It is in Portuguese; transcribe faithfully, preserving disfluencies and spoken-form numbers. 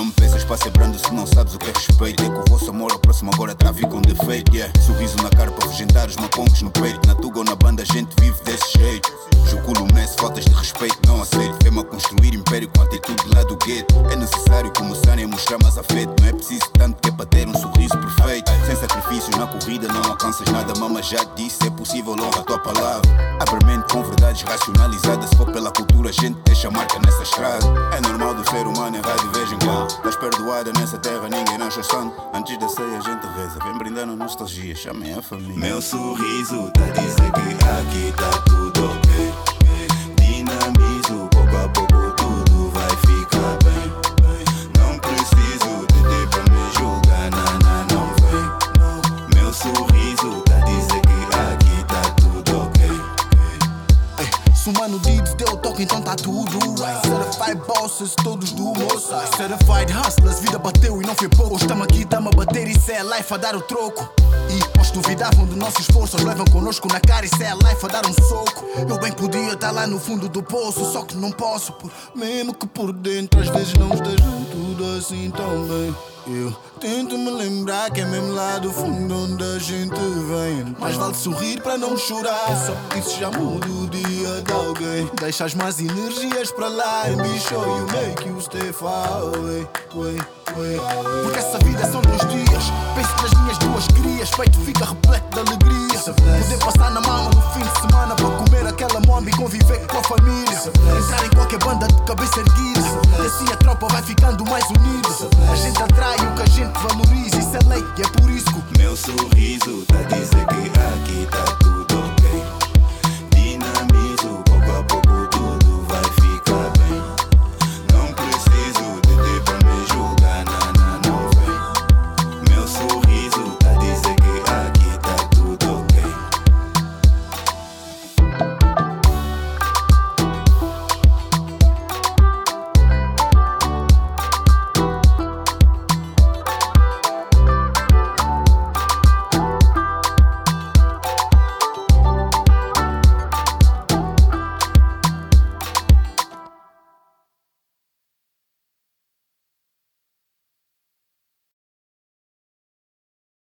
Não me peças para ser brando se não sabes o que é respeito. É que o vosso amor ao próximo agora trave com defeito, yeah. Sorriso na cara para afugentar os macongos no peito. Na tuga ou na banda a gente vive desse jeito. Juculo Messi, faltas de respeito não aceito. Vem-me a construir império com atitude lá do gueto. É necessário começarem a mostrar mais afeto. Não é preciso tanto que é para ter um sorriso perfeito. Sem sacrifícios na corrida não alcanças nada. Mama já disse, é possível, honra a tua palavra. Abre mente com verdades racionalizadas. Se for pela cultura a gente deixa marca nessa estrada. É normal do ser humano errar de vez em quando. Estás perdoada nessa terra, ninguém nasce santo. Antes da ceia a gente reza, vem brindando nostalgia, chamem a família. Meu sorriso tá a dizer que aqui tá tudo ok. Dinamizo, pouco a pouco tudo vai ficar bem. Não preciso de ti pra me julgar, nana, não vem. Meu sorriso tá a dizer que aqui tá tudo ok. Se o mano Didz deu o toque, então tá tudo right. Certified bosses, todos do moço. Certified hustlers, vida bateu e não foi pouco. Estamos aqui, tamo a bater, isso é life a dar o troco. E os duvidavam do nosso esforço, os levam conosco na cara, isso é life a dar um soco. Eu bem podia estar lá no fundo do poço, só que não posso, por... mesmo que por dentro às vezes não esteja tudo assim tão bem. Eu tento me lembrar que é mesmo lá do fundo onde a gente vem. Mas vale sorrir para não chorar, só que isso já muda o dia de alguém. Deixa as más energias para lá and be sure you make you stay far away, way, way. Porque essa vida são dois dias, penso nas minhas duas crias, peito fica repleto de alegria. Poder passar na mama no fim de semana para comer aquela momba e conviver com a família. Entrar em qualquer banda de cabeça erguida, e assim a tropa vai ficando mais unida.